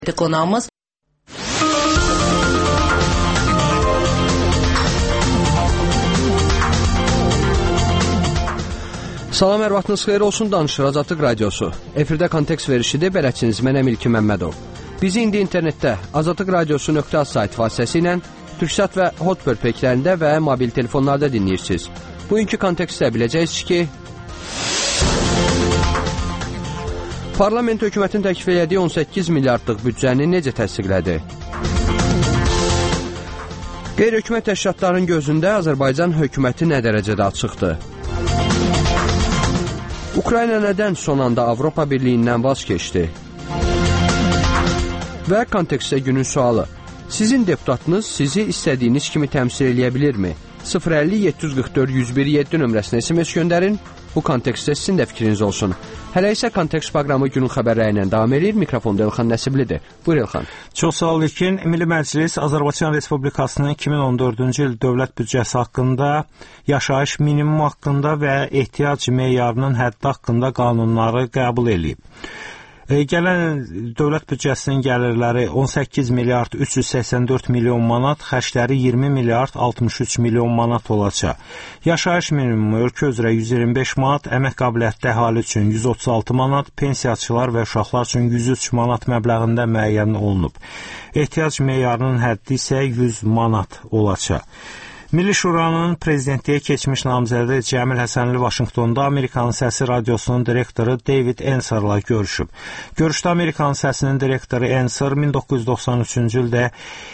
Qonağımız Salam, hər vaxtınız xeyir olsun, danışır Azadlıq Radiosu. Efirdə kontekst verişidir, bələdçiniz mənəm İlki Məmmədov. Bizi indi internetdə azadlıqradiosu.az sayt vasitəsilə Türksat və Hotbird peklərində və mobil telefonlarda dinləyirsiniz. Bugünkü kontekstdə biləcəksiniz ki, Parlament hökumətin təklif elədiyi 18 milyardlıq büdcəni necə təsdiqlədi? Qeyri-hökumət təşkilatlarının gözündə Azərbaycan hökuməti nə dərəcədə açıqdır? Ukrayna nədən son anda Avropa Birliyindən vaz keçdi? Və kontekstdə günün sualı. Sizin deputatınız sizi istədiyiniz kimi təmsil eləyə bilirmi? 050-744-101-7 nömrəsinə SMS göndərin. Bu kontekstdə sizin də fikriniz olsun. Hələ isə kontekst proqramı günün xəbərləri ilə davam edir. Mikrofonda Elxan Nəsiblidir. Buyur Elxan. Çox sağ ol İlkin. Milli Məclis Azərbaycan Respublikasının 2014-cü il dövlət büdcəsi haqqında, yaşayış minimum haqqında və ehtiyac meyarının həddi haqqında qanunları qəbul edib. Gələn dövlət büdcəsinin gəlirləri 18 milyard 384 milyon manat, xərcləri 20 milyard 63 milyon manat olacaq. Yaşayış minimumu ölkə üzrə 125 manat, əmək qabiliyyətli əhali üçün 136 manat, pensiyaçılar və uşaqlar üçün 103 manat məbləğində müəyyən olunub. Ehtiyac meyarının həddi isə 100 manat olacaq. Milli Şuranın prezidentliyə keçmiş namizədi Cəmil Həsənli Vaşinqtonda Amerikanın Səsi radiosunun direktoru David Enser'la görüşüb. Görüşdə Amerikanın Səsinin direktoru Enser 1993-cü ildə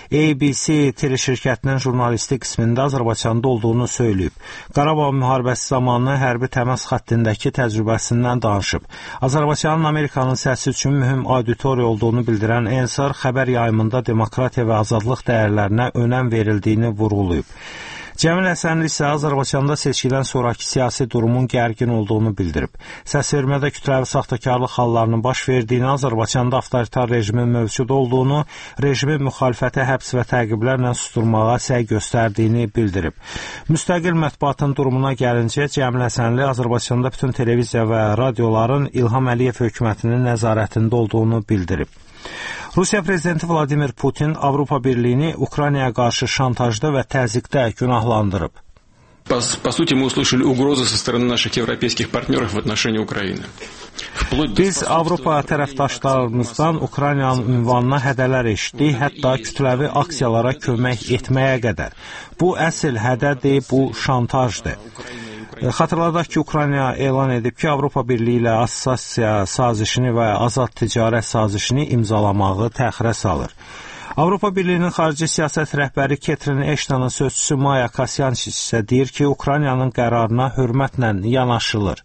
ABC teleşirkətinin jurnalistik qismində Azərbaycanda olduğunu söyləyib. Qarabağ müharibəsi zamanı hərbi təmas xəttindəki təcrübəsindən danışıb. Azərbaycanın Amerikanın Səsi üçün mühüm auditoriya olduğunu bildirən Enser xəbər yayımında demokratiya və azadlıq dəyərlərinə önəm verildiğini vurğulayıb. Cəmil Həsənli isə Azərbaycanda seçkidən sonraki siyasi durumun gərgin olduğunu bildirib. Səsvermədə kütləvi saxtakarlıq hallarının baş verdiyini, Azərbaycanda avtoritar rejimin mövcud olduğunu, rejimin müxalifətə həbs və təqiblərlə susturmağa səy göstərdiyini bildirib. Müstəqil mətbuatın durumuna gəlincə, Cəmil Həsənli Azərbaycanda bütün televiziya və radioların İlham Əliyev hökumətinin nəzarətində olduğunu bildirib. Rusiya prezidenti Vladimir Putin Avropa Birliyini Ukraynaya qarşı şantajda və təzyiqdə günahlandırıb. По сути, мы услышали угрозы со стороны наших европейских партнеров в отношении Украины. Biz Avropa tərəfdaşlarımızdan Ukraynanın ünvanına hədələr eşitdik, hətta kütləvi aksiyalara kömək etməyə qədər. Bu əsl hədədir, bu şantajdır. Xatırladaq ki, Ukrayna elan edib ki, Avropa Birliyi ilə assosiasiya sazişini və azad ticarət sazişini imzalamağı təxirə salır. Avropa Birliyinin xarici siyasət rəhbəri Catherine Ashton'ın sözçüsü Maya Kasyançis isə deyir ki, Ukraynanın qərarına hörmətlə yanaşılır.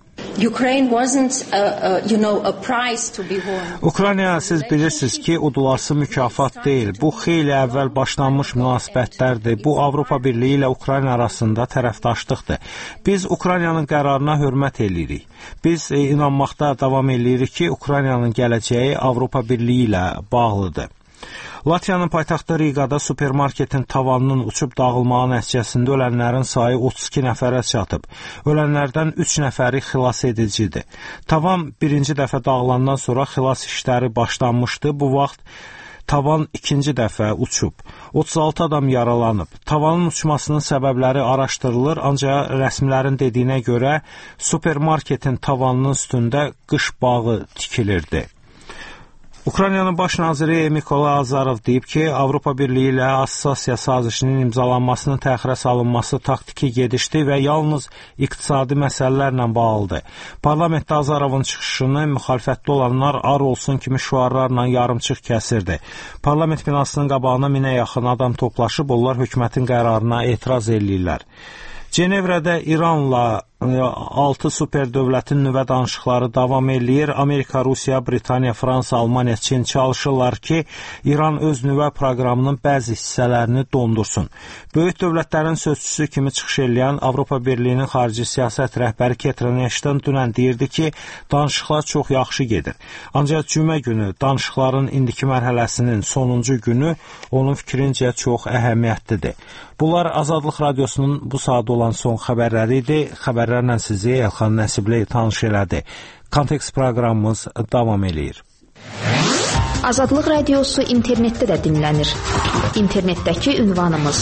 Ukrayna, siz bilirsiniz ki, udulası mükafat deyil. Bu xeyli əvvəl başlanmış münasibətlərdir. Bu, Avropa Birliyi ilə Ukrayna arasında tərəfdaşlıqdır. Biz Ukraynanın qərarına hörmət edirik. Biz inanmaqda davam edirik ki, Ukraynanın gələcəyi Avropa Birliyi ilə bağlıdır. Latviyanın paytaxtı Riqada supermarketin tavanının uçub dağılmağı nəticəsində ölənlərin sayı 32 nəfərə çatıb. Ölənlərdən 3 nəfəri xilas edicidir. Tavan birinci dəfə dağılandan sonra xilas işləri başlanmışdı. Bu vaxt tavan ikinci dəfə uçub. 36 adam yaralanıb. Tavanın uçmasının səbəbləri araşdırılır, ancaq rəsmilərin dediyinə görə supermarketin tavanının üstündə qış bağı tikilirdi. Ukraynanın baş naziri Mykola Azarov deyib ki, Avropa Birliyi ilə assosiasiya sazişinin imzalanmasının təxirə salınması taktiki gedişdir və yalnız iqtisadi məsələlərlə bağlıdır. Parlamentdə Azarovun çıxışını müxalifətdə olanlar ar olsun kimi şüarlarla yarımçıq kəsirdi. Parlament binasının qabağına 1000-ə yaxın adam toplaşıb, onlar hökumətin qərarına etiraz edirlər. Cenevrədə İranla 6 super dövlətin nüvə danışıqları davam edir. Amerika, Rusiya, Britaniya, Fransa, Almaniya, Çin çalışırlar ki, İran öz nüvə proqramının bəzi hissələrini dondursun. Böyük dövlətlərin sözçüsü kimi çıxış edən Avropa Birliyinin xarici siyasət rəhbəri Catherine Ashton dünən deyirdi ki, danışıqlar çox yaxşı gedir. Ancaq cümə günü danışıqların indiki mərhələsinin sonuncu günü onun fikrincə çox əhəmiyyətlidir. Bunlar Azadlıq Radiosunun bu saat olan son xəbərləri idi. Xəbərlərlə sizi Elxan Nəsibli tanış elədi. Kontekst proqramımız davam edir. Azadlıq Radiosu internetdə də dinlənir. İnternetdəki ünvanımız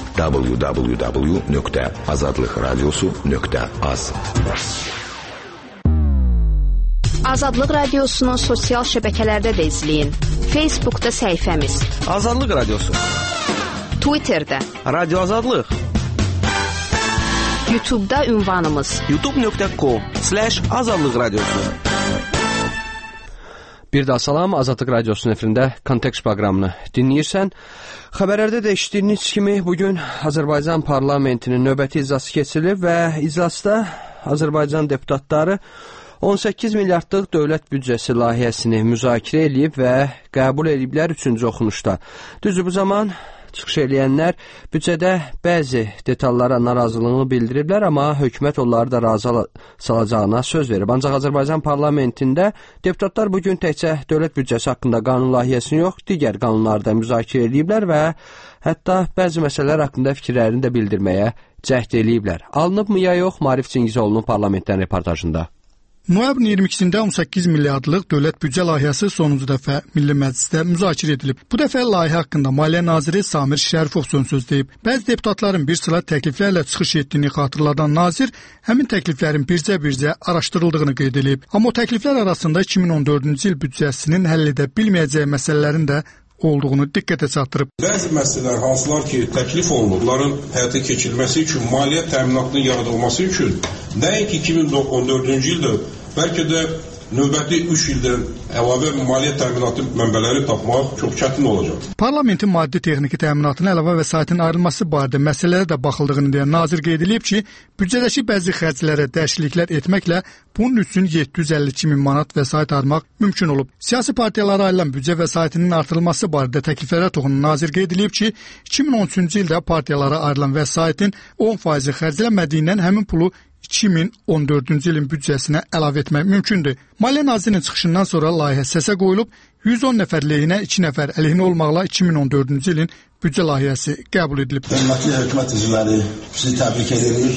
www.azadlıqradiosu.az. Azadlıq Radiosunu sosial şəbəkələrdə də izləyin. Facebookda səhifəmiz Azadlıq Radiosu, Twitterdə Radio Azadlıq, YouTube'da ünvanımız youtube.com/azadlıq radiosu. Bir daha salam, Azadlıq Radiosunun efirində Kontekst proqramını dinləyirsən. Xəbərlərdə də eşitdiyiniz kimi bugün Azərbaycan parlamentinin növbəti iclası keçirilib və iclasda Azərbaycan deputatları 18 milyardlıq dövlət büdcəsi layihəsini müzakirə edib və qəbul ediblər 3-cü oxunuşda. Düzdür, bu zaman çıxış edənlər büdcədə bəzi detallara narazılığını bildiriblər, amma hökumət onları da razı salacağına söz verib. Ancaq Azərbaycan parlamentində deputatlar bugün təkcə dövlət büdcəsi haqqında qanun layihəsini yox, digər qanunları da müzakirə ediblər və hətta bəzi məsələlər haqqında fikirlərini də bildirməyə cəhd ediblər. Alınıbmı ya yox, Maarif Cingizoğlu'nun parlamentdən reportajında. Noyabrın 22-sində 18 milyardlıq dövlət büdcə layihəsi sonuncu dəfə Milli Məclisdə müzakirə edilib. Bu dəfə layihə haqqında Maliyyə naziri Samir Şərifov söz deyib. Bəzi deputatların bir sıra təkliflərlə çıxış etdiyini xatırladan nazir həmin təkliflərin bircə-bircə araşdırıldığını qeyd edib. Amma o təkliflər arasında 2014-cü il büdcəsinin həll edə bilməyəcəyi məsələlərin də olduğunu diqqətə çatdırıb. Bəzi məsələlər hansılar ki, təklif olunur, bunların həyata keçirilməsi üçün, maliyyə təminatının yaradılması üçün nəinki 2014-cü ildə, bəlkə də növbəti 3 ildən əlavə maliyyə təminatı mənbələri tapmaq çox çətin olacaq. Parlamentin maddi-texniki təminatına əlavə vəsaitin ayrılması barədə məsələlərə də baxıldığını deyən nazir qeyd edib ki, büdcədəki bəzi xərclərə dəyişikliklər etməklə bunun üçün 752 min manat vəsait ayırmaq mümkün olub. Siyasi partiyalara ayrılan büdcə vəsaitinin artırılması barədə təkliflərə toxunan nazir qeyd edib ki, 2013-cü ildə partiyalara ayrılan vəsaitin 10% xərclənmədiyindən həmin pulu 2014-cü ilin büdcəsinə əlavə etmək mümkündür. Maliyyə nazirinin çıxışından sonra layihə səsə qoyulub, 110 nəfər leyhinə, 2 nəfər əleyhinə olmaqla 2014-cü ilin büdcə layihəsi qəbul edilib. Hörmətli hökumət üzvləri, sizi təbrik edirik.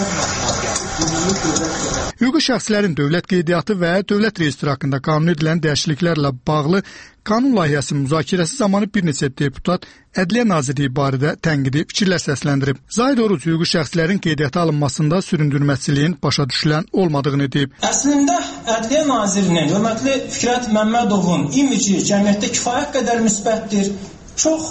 Hüquqi şəxslərin dövlət qeydiyyatı və dövlət reyestri haqqında qanun edilən dəyişikliklərlə bağlı qanun layihəsi müzakirəsi zamanı bir neçə deputat Ədliyyə Nazirliyi barədə tənqidi fikirlər səsləndirib. Zahid Oruc hüquqi şəxslərin qeydiyyata alınmasında süründürməçiliyin başa düşülən olmadığını deyib. Əslində Ədliyyə Nazirinin, hörmətli Fikrət Məmmədovun imici cəmiyyətdə kifayət qədər müsbətdir. Çox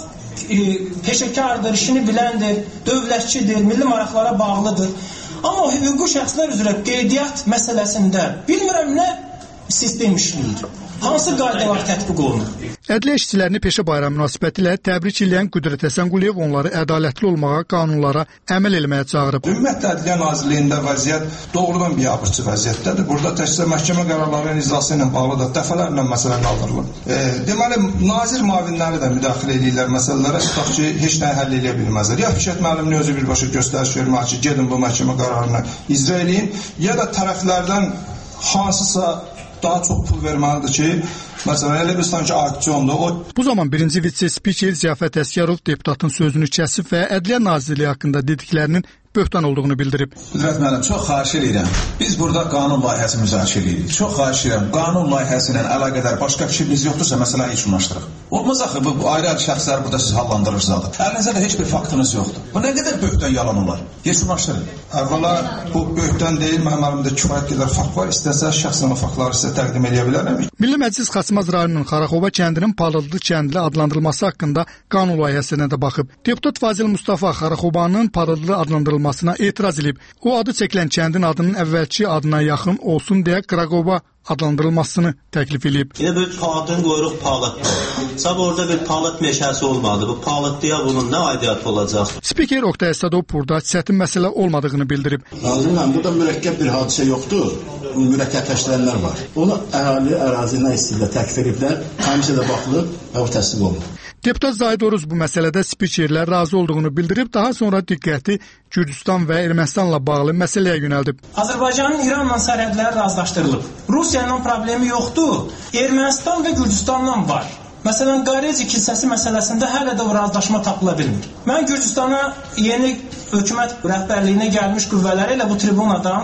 peşəkardır, işini biləndir, dövlətçidir, milli maraqlara bağlıdır. Amma hüquqi şəxslər üzrə qeydiyyat məsələsində bilmirəm nə sistem işləyir. Hansı qaydalar tətbiq olunur? Ədliyyə işçilərini peşə bayramı münasibətilə təbrik edən Qüdrət Həsənquliyev onları ədalətli olmağa, qanunlara əməl etməyə çağırıb. Ümumiyyətlə Ədliyyə Nazirliyində vəziyyət doğrudan biabırçı vəziyyətdədir. Burada təkcə məhkəmə qərarlarının icrası ilə bağlı da dəfələrlə məsələ qaldırılır. Deməli, nazir müavinləri də müdaxilə edirlər məsələlərə, tutaq ki, heç nəyi həll edə bilməzlər. Ya Fikrət müəllimin özü birbaşa göstəriş vermək ki, gedin bu məhkəmə qərarını icra edin, ya da tərəflərdən hansısa daha çox pul verməlidir ki, məsələn, elə bir sanki auksiondur. Bu zaman birinci vitse-spiker Ziyafət Əsgərov deputatın sözünü kəsib və Ədliyyə Nazirliyi haqqında dediklərinin böhtan olduğunu bildirib. Qüdrət müəllim, çox xahiş edirəm. Biz burada qanun layihəsi müzakirə edirik. Çox xahiş edirəm. Qanun layihəsi ilə əlaqədar başqa fikriniz yoxdursa məsələni yekunlaşdıraq. Olmaz axı, bu ayrı-ayrı şəxsləri burada siz hallandırırsınız. Əlinizdə də heç bir faktınız yoxdur. Bu nə qədər böhtan yalan olar? Yekunlaşdırın. Əvvəla bu böhtan deyil, mənim əlimdə kifayət qədər fakt var. İstəsə şəxsən o faktları sizə təqdim edə bilərəm. Milli Məclis Xaçmaz rayonunun Xaraxova kəndinin Palıdlı kəndli adlandırılması haqqında qanun layihəsinə də baxıb. Deputat Fazil Mustafa Xaraxovanın Palıdlı adlandırılmasına etiraz edib. O adı çəkilən kəndin adının əvvəlki adına yaxın olsun deyə Qraqova adlandırılmasını təklif edib. Yine bir palatın qoyuruq palatda. Sabah orada bir palat meşəsi olmalı. Bu palatlıya bunun nə aidiyyatı olacaq? Spiker Oktay Əsədov burada çətin məsələ olmadığını bildirib. Nazirəm, burada mürəkkəb bir hadisə yoxdur. Mürəkkəbləşdirənlər var. Onu əhali ərazindən istilə təklif ediblər. Həmişə də baxılıb və o təsdiq olunur. Deputat Zahid Oruz bu məsələdə spikerlər razı olduğunu bildirib, daha sonra diqqəti Gürcüstan və Ermənistanla bağlı məsələyə yönəldib. Azərbaycanın İranla sərhədləri razılaşdırılıb. Rusiya ilə problemi yoxdur. Ermənistan və Gürcüstanla var. Məsələn, Qareci kilsəsi məsələsində hələ də o razılaşma tapıla bilmir. Mən Gürcüstana yeni hökumət rəhbərliyinə gəlmiş qüvvələri ilə bu tribunadan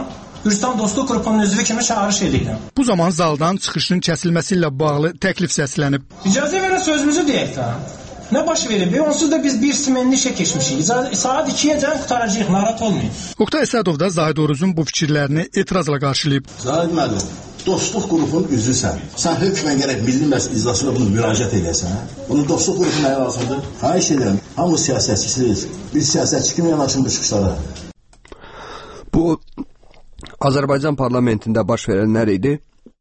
Gürcistan Dostluq qrupunun üzvü kimi çağırış edirəm. Bu zaman zaldan çıxışın kəsilməsi ilə bağlı təklif səslənib. İcazə verin sözümüzü deyək də. Nə baş verib? Onsuz da biz bir simenli işə keçmişik. Saat 2-yəcən qutaracağıq, narahat olmayın. Oktay Əsədov da Zahid Orucun bu fikirlərini etirazla qarşılayıb. Zahid müəllim, Dostluq qrupunun üzvüsən. Sən hökmən gərək Milli Məclis iclasına bunu müraciət edəsən. Bunun Dostluq qrupu nəyə lazımdır? Xahiş edirəm, hamı siyasətçisiz. Biz siyasətçi kimi yanaşın bu çıxışlara. Bu Azərbaycan parlamentində baş verənlər idi.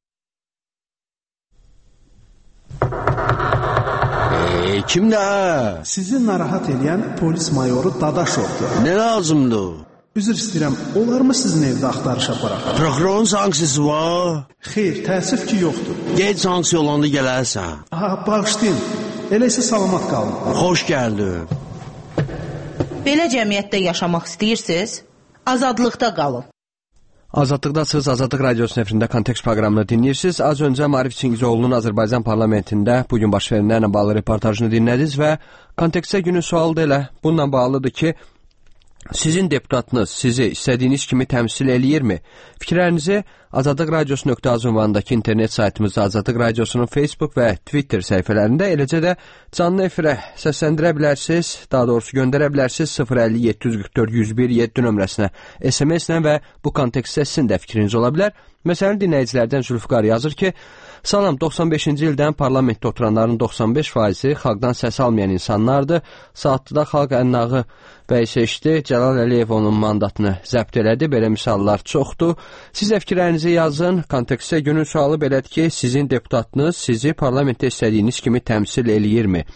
Kimdə? Sizi narahat edən polis mayoru Dadaşovdur. Nə lazımdır? Üzr istəyirəm, olarmı sizin evdə axtarış aparaq? Prokurorun sanksiyası var? Xeyr, təəssüf ki, yoxdur. Gec sanksiya olanda gələrsən. Bağışlayın, elə isə salamat qalın. Xoş gəldin. Belə cəmiyyətdə yaşamaq istəyirsiniz? Azadlıqda qalın. Azadlıqdasınız, Azadlıq Radiosunun efirində Kontekst proqramını dinləyirsiniz. Az öncə Marif Çingizioğlu'nun Azərbaycan parlamentində bugün baş verənlərlə bağlı reportajını dinlədiniz və Kontekstə günün sualı da elə bununla bağlıdır ki, sizin deputatınız sizi istədiyiniz kimi təmsil eləyirmi? Fikirlərinizi Azadlıq Radiosu.az ünvanındakı internet saytımızda Azadlıq Radiosunun Facebook və Twitter səhifələrində, eləcə də canlı efirə səsləndirə bilərsiniz, daha doğrusu göndərə bilərsiniz 050-744-101-7 nömrəsinə SMS-lə və bu kontekstdə sizin də fikriniz ola bilər. Məsələn, dinləyicilərdən Zülfüqar yazır ki, salam, 95-ci ildən parlamentdə oturanların 95%-i xalqdan səs almayan insanlardır. Saatlıda xalq ənnağı bəy seçdi, Cəlal Əliyev onun mandatını zəbt elədi. Belə misallar çoxdur. Siz də fikirlərinizi yazın. Kontekstdə günün sualı belədir ki, sizin deputatınız sizi parlamentdə istədiyiniz kimi təmsil eləyirmi?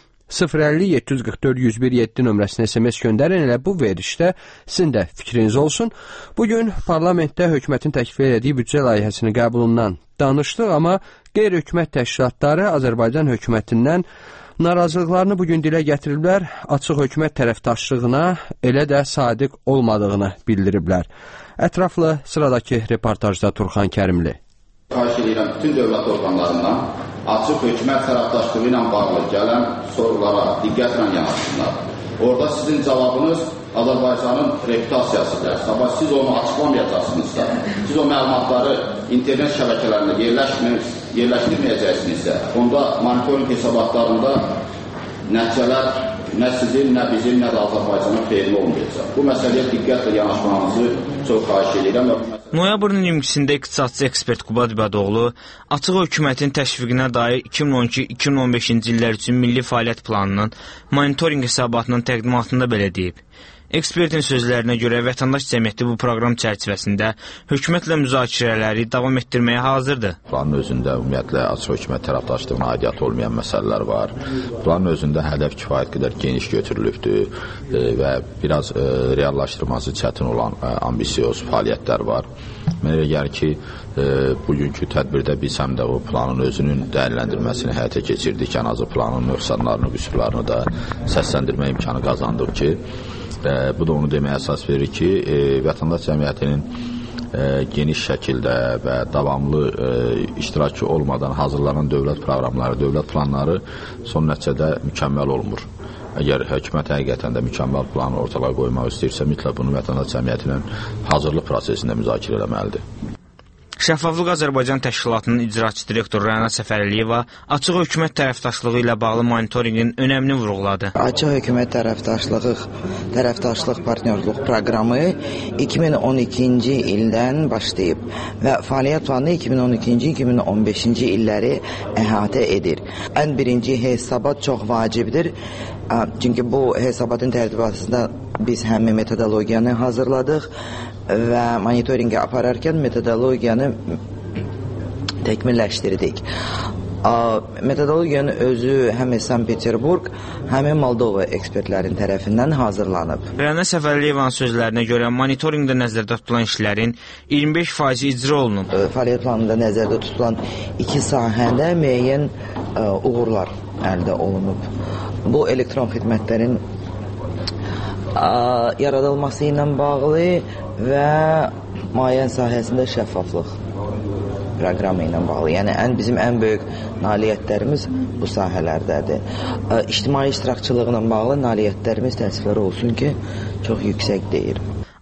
050-744-101-7 nömrəsinə SMS göndərin, elə bu verişdə sizin də fikriniz olsun. Bugün parlamentdə hökumətin təklif etdiyi büdcə layihəsinin qəbulundan danışdıq, amma qeyri-hökumət təşkilatları Azərbaycan hökumətindən narazılıqlarını bugün dilə gətiriblər, açıq hökumət tərəfdaşlığına elə də sadiq olmadığını bildiriblər. Ətraflı sıradakı reportajda Turxan Kərimli. Xahiş edirəm bütün dövlət orqanlarından açıq hökumət tərəfdaşlığı ilə bağlı gələn sorulara diqqətlə yanaşsınlar. Orada sizin cavabınız Azərbaycanın reputasiyasıdır. Sabah siz onu açıqlamayacaqsınızsa, siz o məlumatları internet şəbəkələrində yerləşdirməyəcəksinizsə, onda monitoring hesabatlarında nəticələr nə sizin, nə bizim, nə də Azərbaycanın xeyirli olmayacaq. Bu məsələyə diqqətlə yanaşmanızı çox xahiş edirəm. Noyabrın 20-sində iqtisadçı ekspert Qubad İbadoğlu açıq hökumətin təşviqinə dair 2012-2015-ci illər üçün milli fəaliyyət planının monitoring hesabatının təqdimatında belə deyib. Ekspertin sözlərinə görə vətəndaş cəmiyyəti bu proqram çərçivəsində hökumətlə müzakirələri davam etdirməyə hazırdır. Planın özündə ümumiyyətlə açıq hökumət tərəfdaşlığına aidiyyatı olmayan məsələlər var. Planın özündə hədəf kifayət qədər geniş götürülübdür və biraz reallaşdırması çətin olan ambisiyoz fəaliyyətlər var. Mənə elə gəlir ki, bugünkü tədbirdə biz həm də o planın özünün dəyərləndirməsini həyata keçirdik. Ən azı planın nöqsanlarını, qüsurlarını da səsləndirmə imkanı qazandıq ki, bu da onu deməyə əsas verir ki, vətəndaş cəmiyyətinin geniş şəkildə və davamlı iştirakı olmadan hazırlanan dövlət proqramları, dövlət planları son nəticədə mükəmməl olmur. Əgər hökumət həqiqətən də mükəmməl planı ortalığa qoymaq istəyirsə, mütləq bunu vətəndaş cəmiyyətinin hazırlıq prosesində müzakirə etməlidir. Şəffaflıq Azərbaycan Təşkilatının icraçı direktoru Rəna Səfərəliyeva açıq hökumət tərəfdaşlığı ilə bağlı monitorinqin önəmini vurğuladı. Açıq hökumət tərəfdaşlıq partnyorluq proqramı 2012-ci ildən başlayıb və fəaliyyət planı 2012-2015-ci illəri əhatə edir. Ən birinci hesabat çox vacibdir. Çünki bu hesabatın tərtibatında biz həmin metodologiyanı hazırladıq və monitorinqi apararkən metodologiyanı təkmilləşdirdik. Metodologiyanın özü həm Sankt-Peterburq, həm Moldova ekspertlərin tərəfindən hazırlanıb. Rəna Səfərliyevanın sözlərinə görə monitorinqdə nəzərdə tutulan işlərin 25% icra olunub. Fəaliyyət planında nəzərdə tutulan iki sahədə müəyyən uğurlar əldə olunub. Bu elektron xidmətlərin yaradılması ilə bağlı və müəyyən sahəsində şəffaflıq proqramı ilə bağlı. Yəni bizim ən böyük nailiyyətlərimiz bu sahələrdədir. İctimai iştirakçılıqla bağlı nailiyyətlərimiz təəssüflər olsun ki, çox yüksək deyil.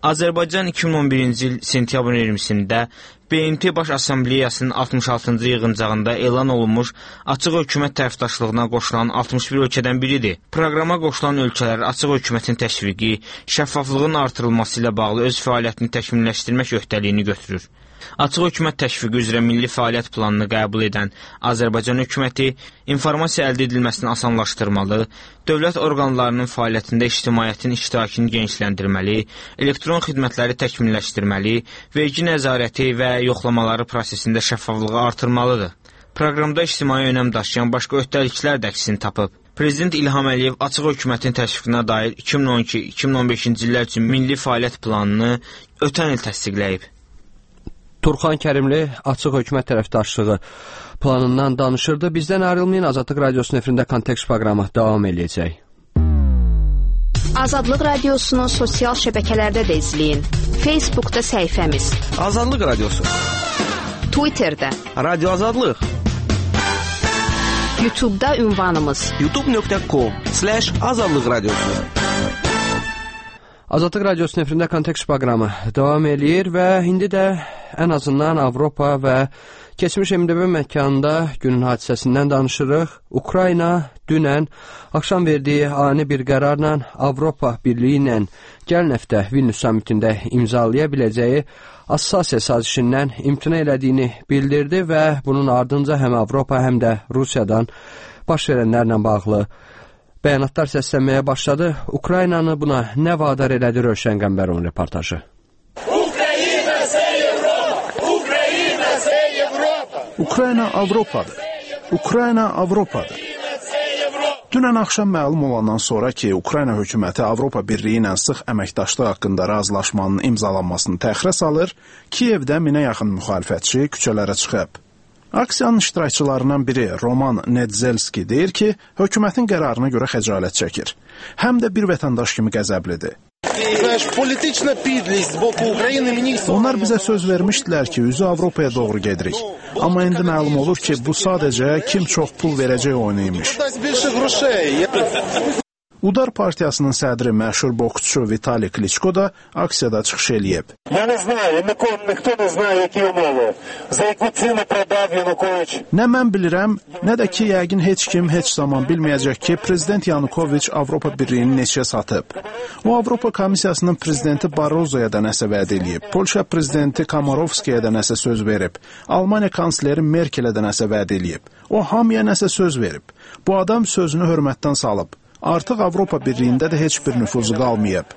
Azərbaycan 2011-ci il sentyabrın 20-sində BMT Baş Assambleyasının 66-cı yığıncağında elan olunmuş açıq hökumət tərəfdaşlığına qoşulan 61 ölkədən biridir. Proqrama qoşulan ölkələr açıq hökumətin təşviqi, şəffaflığın artırılması ilə bağlı öz fəaliyyətini təkmilləşdirmək öhdəliyini götürür. Açıq hökumət təşviqi üzrə milli fəaliyyət planını qəbul edən Azərbaycan hökuməti informasiya əldə edilməsini asanlaşdırmalı, dövlət orqanlarının fəaliyyətində ictimaiyyətin iştirakını genişləndirməli, elektron xidmətləri təkmilləşdirməli, vergi nəzarəti və yoxlamaları prosesində şəffaflığı artırmalıdır. Proqramda ictimai önəm daşıyan başqa öhdəliklər də əksini tapıb. Prezident İlham Əliyev açıq hökumətin təşviqinə dair 2012-2015-ci illər üçün milli fəaliyyət planını ötən il təsdiqləyib. Turxan Kərimli açıq hökumət tərəfdaşlığı planından danışırdı. Bizdən ayrılmayın, Azadlıq Radiosunun efirində Kontekst proqramı davam edəcək. Azadlıq Radiosunu sosial şəbəkələrdə də izləyin. Facebookda səhifəmiz Azadlıq Radiosu, Twitterdə Radio Azadlıq, YouTube'da ünvanımız youtube.com/Azadlıq Radiosu. Azadlıq Radiosunun efirində Kontekst proqramı davam eləyir və indi də ən azından Avropa və keçmiş MDB məkanında günün hadisəsindən danışırıq. Ukrayna dünən axşam verdiyi ani bir qərarla Avropa Birliyi ilə gələn həftə Vilnius sammitində imzalaya biləcəyi assosiasiya sazişindən imtina elədiyini bildirdi və bunun ardınca həm Avropa, həm də Rusiyadan baş verənlərlə bağlı bəyanatlar səslənməyə başladı. Ukraynanı buna nə vadar elədi? Rövşən Qəmbərov reportajı. Ukrayna Avropadır. Ukrayna Avropadır. Dünən axşam məlum olandan sonra ki, Ukrayna hökuməti Avropa Birliyi ilə sıx əməkdaşlıq haqqında razılaşmanın imzalanmasını təxirə salır, Kiyevdə 1000-ə yaxın müxalifətçi küçələrə çıxıb. Aksiyanın iştirakçılarından biri Roman Nedzelski deyir ki, hökumətin qərarına görə xəcalət çəkir. Həm də bir vətəndaş kimi qəzəblidir. Onlar bizə söz vermişdilər ki, üzü Avropaya doğru gedirik. Amma indi məlum olur ki, bu sadəcə kim çox pul verəcək oyunuymuş. Udar partiyasının sədri məşhur boksçu Vitali Kliçko da aksiyada çıxış eləyib. Nə mən bilirəm, nə də ki, yəqin heç kim heç zaman bilməyəcək ki, Prezident Yanukoviç Avropa Birliyini neçəyə satıb. O, Avropa Komissiyasının prezidenti Barrozoya da nəsə vəd eləyib, Polşa prezidenti Komarovskiyə də nəsə söz verib, Almaniya kansleri Merkelə də nəsə vəd eləyib. O, hamıya nəsə söz verib. Bu adam sözünü hörmətdən salıb. Artıq Avropa Birliyində də heç bir nüfuzu qalmayıb.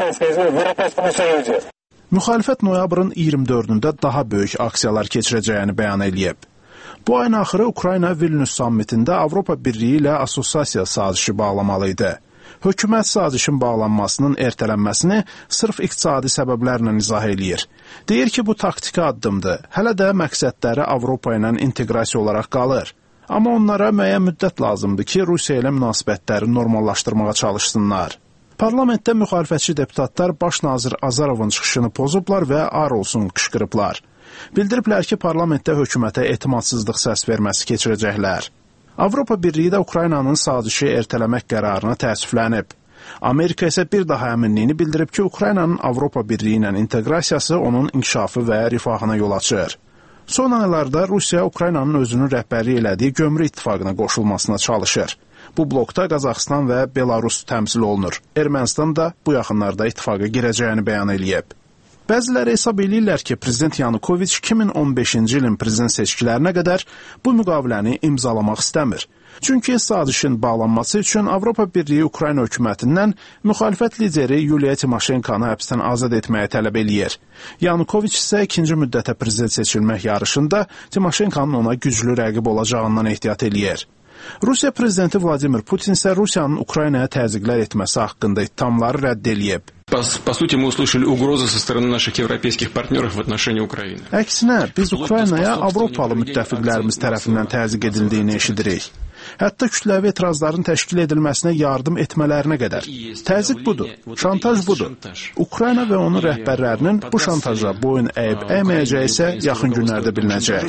Müxalifət noyabrın 24-də daha böyük aksiyalar keçirəcəyini bəyan eləyib. Bu ayın axırı Ukrayna Vilnius sammitində Avropa Birliyi ilə assosiasiya sazişi bağlamalı idi. Hökumət sazişin bağlanmasının ertələnməsini sırf iqtisadi səbəblərlə izah eləyir. Deyir ki, bu taktiki addımdır. Hələ də məqsədləri Avropa ilə inteqrasiya olaraq qalır. Amma onlara müəyyən müddət lazımdır ki, Rusiya ilə münasibətləri normallaşdırmağa çalışsınlar. Parlamentdə müxalifətçi deputatlar baş nazir Azarovun çıxışını pozublar və ar olsun qışqırıblar. Bildiriblər ki, parlamentdə hökumətə etimadsızlıq səs verməsi keçirəcəklər. Avropa Birliyi də Ukraynanın sazişi ertələmək qərarına təəssüflənib. Amerika isə bir daha əminliyini bildirib ki, Ukraynanın Avropa Birliyi ilə inteqrasiyası onun inkişafı və rifahına yol açır. Son aylarda Rusiya Ukraynanın özünün rəhbərlik elədiyi gömrük ittifaqına qoşulmasına çalışır. Bu blokda Qazaxıstan və Belarus təmsil olunur. Ermənistan da bu yaxınlarda ittifaqa girəcəyini bəyan eləyib. Bəziləri hesab eləyirlər ki, Prezident Yanukoviç 2015-ci ilin prezident seçkilərinə qədər bu müqaviləni imzalamaq istəmir. Çünki sazişin bağlanması üçün Avropa Birliyi Ukrayna hökumətindən müxalifət lideri Yuliya Timoşenkonı həbsdən azad etməyə tələb eləyir. Yanukoviç isə ikinci müddətə prezident seçilmək yarışında Timoşenkonun ona güclü rəqib olacağından ehtiyat eləyir. Rusiya prezidenti Vladimir Putin isə Rusiyanın Ukraynaya təzyiqlər etməsi haqqında ittihamları rədd eləyib. По сути, мы услышали угрозы со стороны наших европейских партнеров в отношении Украины. Əksinə, biz Ukraynaya Avropalı müttəfiqlərimiz tərəfindən təzyiq edildiyini eşidirik. Hətta kütləvi etirazların təşkil edilməsinə yardım etmələrinə qədər. Təzyiq budur, şantaj budur. Ukrayna və onun rəhbərlərinin bu şantaja boyun əyib əyməyəcəyi isə yaxın günlərdə bilinəcək.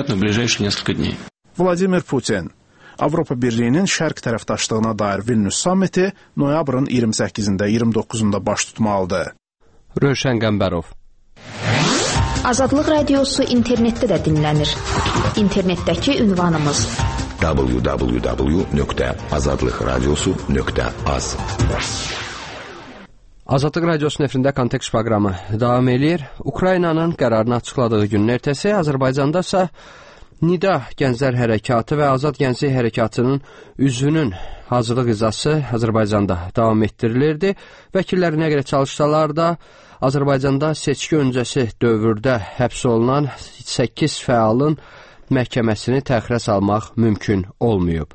Vladimir Putin. Avropa Birliyinin şərq tərəfdaşlığına dair Vilnius sammiti noyabrın 28-də, 29-da baş tutmalıdır. Rövşən Qəmbərov. Azadlıq Radiosu internetdə də dinlənir. İnternetdəki ünvanımız www.azadlıqradiosu.az. Azadlıq Radiosunun efirində Kontekst proqramı davam edir. Ukraynanın qərarını açıqladığı günün ertəsi Azərbaycanda isə Nida Gənclər Hərəkatı və Azad Gənclik Hərəkatının üzvünün hazırlıq icrası Azərbaycanda davam etdirilirdi. Vəkilləri nə qədər çalışsalar da Azərbaycanda seçki öncəsi dövrdə həbs olunan 8 fəalın məhkəməsini təxirə salmaq mümkün olmayıb.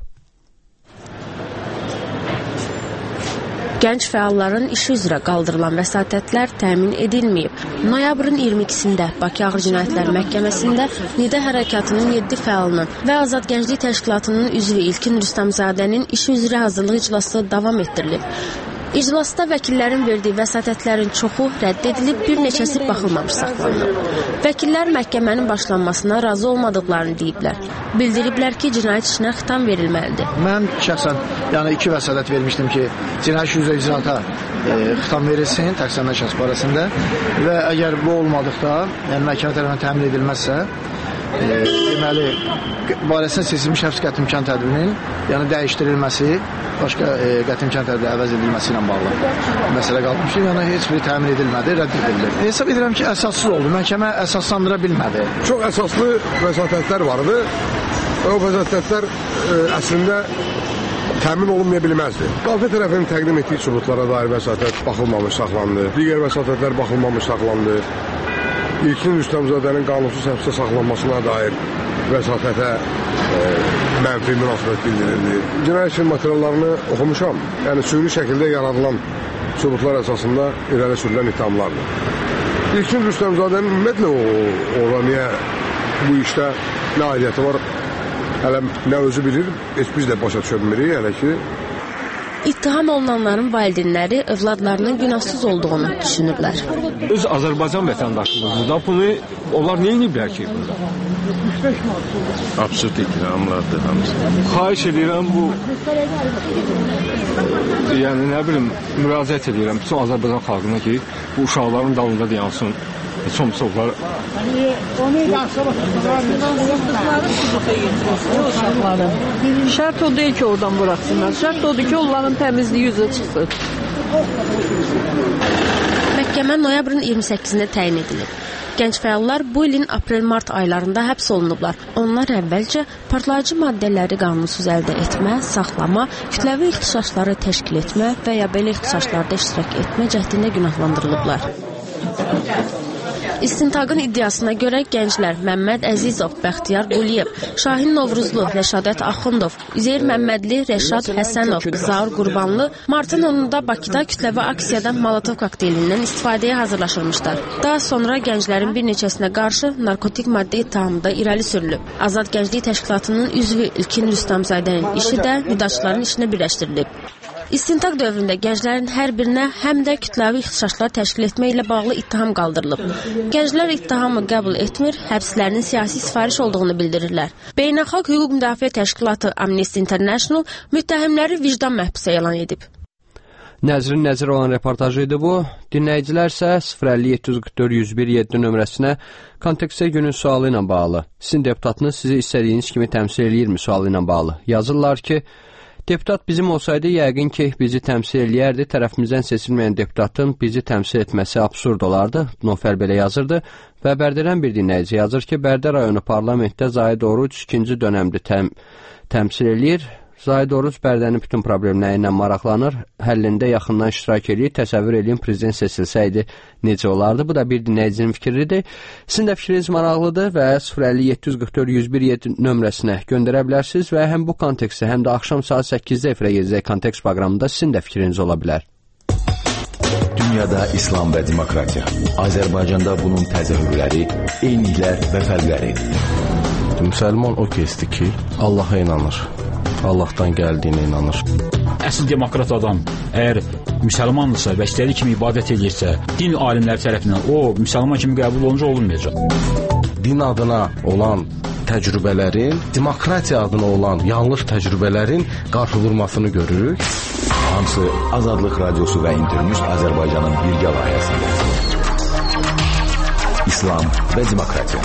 Gənc fəalların işi üzrə qaldırılan vəsatətlər təmin edilməyib. Noyabrın 22-sində Bakı Ağır Cinayətlər Məhkəməsində Nida Hərəkatının 7 fəalının və Azad Gənclik Təşkilatının üzvü İlkin Rüstəmzadənin işi üzrə hazırlıq iclası davam etdirilib. İclasda vəkillərin verdiyi vəsatətlərin çoxu rədd edilib, bir neçəsi baxılmamış saxlanılıb. Vəkillər məhkəmənin başlanmasına razı olmadıqlarını deyiblər. Bildiriblər ki, cinayət işinə xitam verilməlidir. Mən şəxsən 2 vəsatət vermişdim ki, cinayət işi üzrə icraata xitam verilsin təqsirlənmə şəxs barəsində və əgər bu olmadıqda, məhkəmə tərəfindən təmin edilməzsə, deməli, barəsində seçilmiş həbs qəti imkan tədbirinin dəyişdirilməsi, başqa qəti imkan tədbiri əvəz edilməsi ilə bağlı məsələ qalmışdır. Heç biri təmin edilmədi, rədd edilir. Hesab edirəm ki, əsassız oldu. Məhkəmə əsaslandıra bilmədi. Çox əsaslı vəsatətlər vardı. O vəsatətlər əslində təmin olunmaya bilməzdi. Müdafiə tərəfinin təqdim etdiyi sübutlara dair vəsatət baxılmamış saxlandı. Digər vəsatətlər baxılmamış saxlandı. İlkin Rüstəmzadənin qanunsuz həbsdə saxlanmasına dair vəsatətə mənfi münasibət bildirildi. Cinayət işi materiallarını oxumuşam. Süni şəkildə yaradılan sübutlar əsasında irəli sürülən ithamlardır. İlkin Rüstəmzadənin ümumiyyətlə niyə bu işdə nə aidiyyəti var, hələ nə özü bilir, heç biz də başa düşürmürük, hələ ki. İttiham olunanların valideynləri övladlarının günahsız olduğunu düşünürlər. Öz Azərbaycan vətəndaşımızdır da, bunu onlar nə ediblər ki burada? Absurd ittihamlardır hamısı. Xahiş edirəm bu, müraciət edirəm bütün Azərbaycan xalqına ki, bu uşaqların dalında dayansın. Somsovlar. Şərt o deyil ki, oradan buraxsınlar. Şərt odur ki, onların təmizliyi üzə çıxsın. Məhkəmə noyabrın 28-də təyin edilib. Gənc fəallar bu ilin aprel-mart aylarında həbs olunublar. Onlar əvvəlcə partlayıcı maddələri qanunsuz əldə etmə, saxlama, kütləvi ixtişaşları təşkil etmə və ya belə ixtişaşlarda iştirak etmə cəhdində günahlandırılıblar. İstintaqın iddiasına görə gənclər Məmməd Əzizov, Bəxtiyar Quliyev, Şahin Novruzlu, Rəşadət Axundov, Üzeyir Məmmədli, Rəşad Həsənov, Zaur Qurbanlı martın 10-da Bakıda kütləvi aksiyada Molotov kokteylindən istifadəyə hazırlaşılmışlar. Daha sonra gənclərin bir neçəsinə qarşı narkotik maddə ittihamında irəli sürülüb. Azad Gənclik Təşkilatının üzvü İlkin Rüstəmzadənin işi də müdaşların işinə birləşdirilib. İstintaq dövründə gənclərin hər birinə həm də kütləvi ixtişaşlar təşkil etmə ilə bağlı ittiham qaldırılıb. Gənclər ittihamı qəbul etmir, həbslərinin siyasi sifariş olduğunu bildirirlər. Beynəlxalq Hüquq Müdafiə Təşkilatı Amnesty International müttəhimləri vicdan məhbusu elan edib. Nəzrin Nəzir olan reportajı idi bu. Dinləyicilər isə 050-744-101-7 nömrəsinə kontekstə günün sualı ilə bağlı, sizin deputatınız sizi istədiyiniz kimi təmsil eləyirmi sualı ilə bağlı yazırlar ki, deputat bizim olsaydı yəqin ki, bizi təmsil eləyərdi. Tərəfimizdən seçilməyən deputatın bizi təmsil etməsi absurd olardı. Nofer belə yazırdı və Bərdədən bir dinləyici yazır ki, Bərdə rayonu parlamentdə Zahid Oruc ikinci dönəmdə təmsil eləyir. Zahid Oruc Bərdənin bütün problemləri ilə maraqlanır, həllində yaxından iştirak edir. Təsəvvür edin, prezident seçilsəydi necə olardı? Bu da bir dinləyicinin fikridir. Sizin də fikriniz maraqlıdır və 050-744-101-7 nömrəsinə göndərə bilərsiniz və həm bu kontekstdə, həm də axşam saat 8-də efirə gedəcək kontekst proqramında sizin də fikriniz ola bilər. Dünyada İslam və demokratiya. Azərbaycanda bunun təzahürləri, eyniliklər və fərqləri. Müsəlman o kəsdir ki, Allaha inanır. Allahdan gəldiyinə inanır. Əsl demokrat adam əgər müsəlmandırsa və istədiyi kimi ibadət edirsə, din alimləri tərəfindən o müsəlman kimi qəbul olunca olunmayacaq. Din adına olan təcrübələrin, demokratiya adına olan yanlış təcrübələrin qarşı vurmasını görürük. Hamısı Azadlıq Radiosu və İnternews Azərbaycanın birgə layihəsində. İslam və Demokratiya.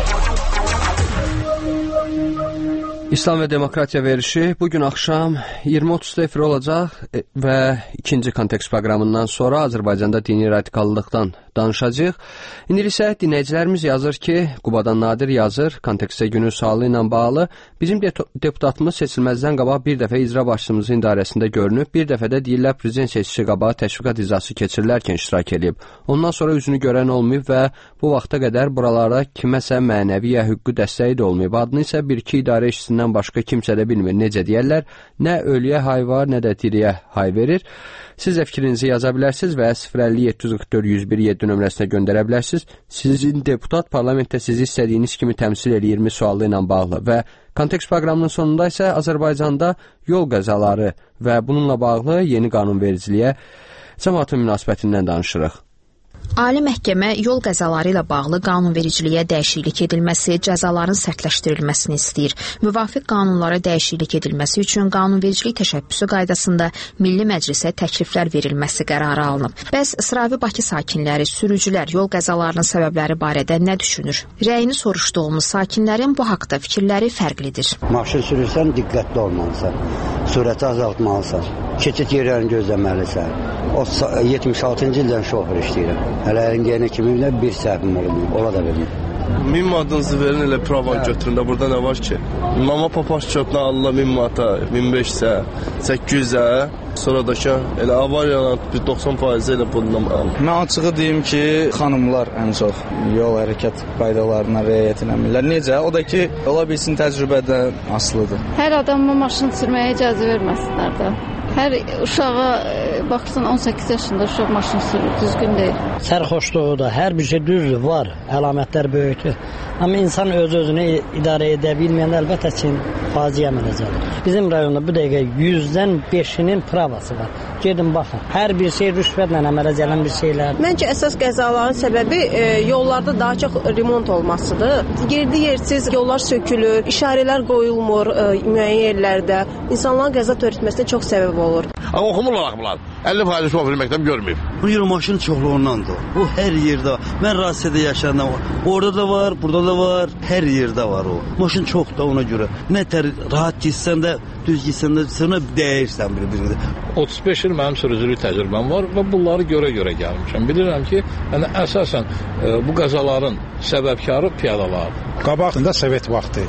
İslam və Demokratiya verilişi bugün axşam 20:30-da efir olacaq və ikinci kontekst proqramından sonra Azərbaycanda dini radikallıqdan danışacağıq. İndi isə dinləyicilərimiz yazır ki, Qubadan Nadir yazır, kontekstə günün sualı ilə bağlı. Bizim deputatımız seçilməzdən qabaq bir dəfə icra başçımızın idarəsində görünüb, bir dəfə də deyirlər prezident seçici qabağı təşviqat icrası keçirilərkən iştirak edib. Ondan sonra üzünü görən olmayıb və bu vaxta qədər buralara kiməsə mənəvi ya hüquqi dəstəyi də olmayıb. Adını isə bir-iki idarə işçisindən başqa kimsə də bilmir. Necə deyərlər, nə ölüyə hay var, nə də diriyə hay verir. Siz də fikrinizi yaza bilərsiniz və 050-744-101-7 nömrəsinə göndərə bilərsiniz. Sizin deputat parlamentdə sizi istədiyiniz kimi təmsil edir sualı ilə bağlı və kontekst proqramının sonunda isə Azərbaycanda yol qəzaları və bununla bağlı yeni qanunvericiliyə cəmaatın münasibətindən danışırıq. Ali Məhkəmə yol qəzaları ilə bağlı qanunvericiliyə dəyişiklik edilməsi, cəzaların sərtləşdirilməsini istəyir. Müvafiq qanunlara dəyişiklik edilməsi üçün qanunvericilik təşəbbüsü qaydasında Milli Məclisə təkliflər verilməsi qərarı alınıb. Bəs sıravi Bakı sakinləri, sürücülər yol qəzalarının səbəbləri barədə nə düşünür? Rəyini soruşduğumuz sakinlərin bu haqda fikirləri fərqlidir. Maşın sürürsən, diqqətli olmalısan, sürəti azaltmalısan, keçid yerlərini gözləməlisən. O 76-cı ildən şoför işləyirəm. Hələ əlinə kimi bir səhvim olmuyor, ola da bilmir. 1000 manatınızı verin, elə prava götürün də. Burada nə var ki? Mama papaş çöpünə alırlar 1000 manata, 1500-ə, 800-ə. Sonra da ki, elə avariyalar 90% elə bundan alır. Mən açığı deyim ki, xanımlar ən çox yol hərəkət qaydalarına riayət etmirlər. Necə? O da ki, ola bilsin təcrübədən asılıdır. Hər adamla maşın sürməyə icazə verməsinlər də. Hər uşağa baxırsan 18 yaşında uşaq maşın sürür, düzgün deyil. Sərxoşluğu da hər bir şey düzdür, var, əlamətlər böyükdür. Amma insan öz-özünü idarə edə bilməyən əlbəttə ki, faciə mənəcədir. Bizim rayonda bu dəqiqə 100-dən 5-inin pravası var. Gedin baxın, hər bir şey rüşvətlə əmələ gələn bir şeylər. Məncə əsas qəzaların səbəbi yollarda daha çox remont olmasıdır. Yerli yersiz yollar sökülür, işarələr qoyulmur müəyyən yerlərdə. İnsanların qəza törətməsinə çox səbəb olur. Amma oxumurlar axılar. 50% şoför məktəb görməyib. Bu yıl maşın çoxluğundandır. Bu hər yerdə. Mən Rusiyada yaşayandan var. Orada da var, burada da var. Hər yerdə var o. Maşın çox da ona görə. Nə tər rahat gitsən də, düz gitsən də sonra dəyirsən bir-birinə. 35 il mənim sürücülük təcrübəm var və bunları görə gəlmişəm. Bilirəm ki, yəni əsasən bu qəzaların səbəbkarı piyadalardır. Qabaqında Sovet vaxtı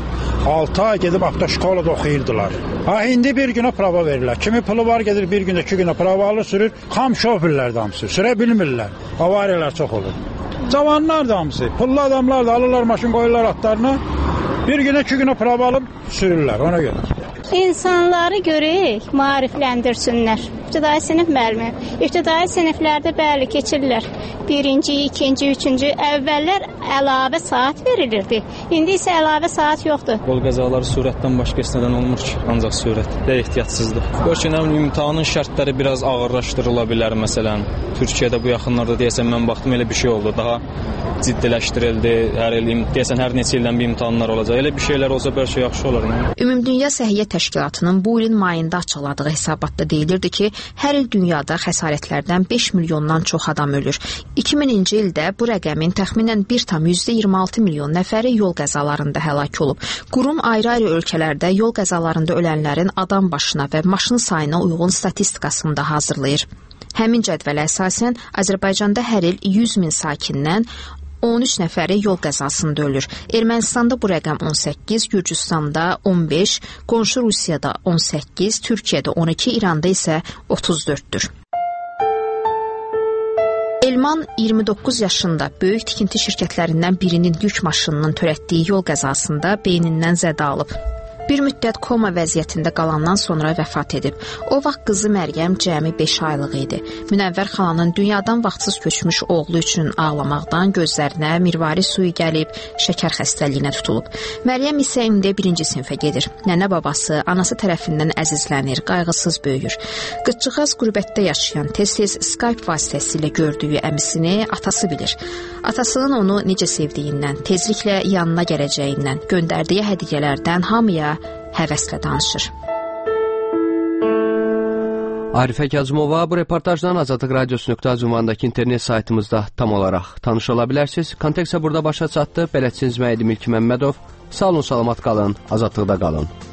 6 ay gedib avtoşkolada oxuyurdular. İndi bir günə prava verirlər. Kimi pulu var gedir bir günə, 2 günə pravalı sürür. Xam şoförlər də hamısı sürə bilmirlər. Avariyalar çox olur. Cavanlar da hamısı, pullu adamlar da alırlar maşın qoyurlar atlarına. Bir günə, 2 günə prava alıb sürürlər ona görə. İnsanları görək, maarifləndirsinlər. İbtidai sinif müəllimi. İbtidai siniflərdə bəli keçirlər. 1-ci, 2-ci, 3-cü əvvəllər əlavə saat verilirdi. İndi isə əlavə saat yoxdur. Yol qəzaları sürətdən başqa heç nədən olmur ki, ancaq sürət və ehtiyatsızlıq. Görkənəmin imtahanın şərtləri biraz ağırlaşdırıla bilər məsələn. Türkiyədə bu yaxınlarda deyəsən mən baxdım elə bir şey oldu. Daha ciddiləşdirildi. Deyəsən hər neçə ildən bir imtahanlar olacaq. Elə bir şeylər olsa bəlkə yaxşı olar. Ümumdünya Səhiyyə Təşkilatının bu ilin mayında açıqladığı hesabatda deyilirdi ki, hər il dünyada xəsarətlərdən 5 milyondan çox adam ölür. 2000-ci ildə bu rəqəmin təxminən 1,26 milyon nəfəri yol qəzalarında həlak olub. Qurum ayrı-ayrı ölkələrdə yol qəzalarında ölənlərin adam başına və maşın sayına uyğun statistikasını da hazırlayır. Həmin cədvələ əsasən Azərbaycanda hər il 100 min sakindən 13 nəfəri yol qəzasında ölür. Ermənistanda bu rəqəm 18, Gürcüstanda 15, qonşu Rusiyada 18, Türkiyədə 12, İranda isə 34-dür. Elman 29 yaşında böyük tikinti şirkətlərindən birinin yük maşınının törətdiyi yol qəzasında beynindən zədə alıb. Bir müddət koma vəziyyətində qalandan sonra vəfat edib. O vaxt qızı Məryəm cəmi 5 aylıq idi. Münəvvər xalanın dünyadan vaxtsız köçmüş oğlu üçün ağlamaqdan gözlərinə mirvari suyu gəlib, şəkər xəstəliyinə tutulub. Məryəm isə indi 1-ci sinfə gedir. Nənə babası, anası tərəfindən əzizlənir, qayğısız böyüyür. Qızcığaz qürbətdə yaşayan, tez-tez Skype vasitəsilə gördüyü əmisini atası bilir. Atasının onu necə sevdiyindən, tezliklə yanına gələcəyindən, göndərdiyi hədiyyələrdən hamıya həvəslə danışır. Arifə Kazımova bu reportajdan Azadlıq Radiosu.az ünvanındakı internet saytımızda tam olaraq tanış ola bilərsiniz. Kontekst burada başa çatdı. Bələdçiniz Məhədim İlki Məmmədov. Sağ olun, salamat qalın, azadlıqda qalın.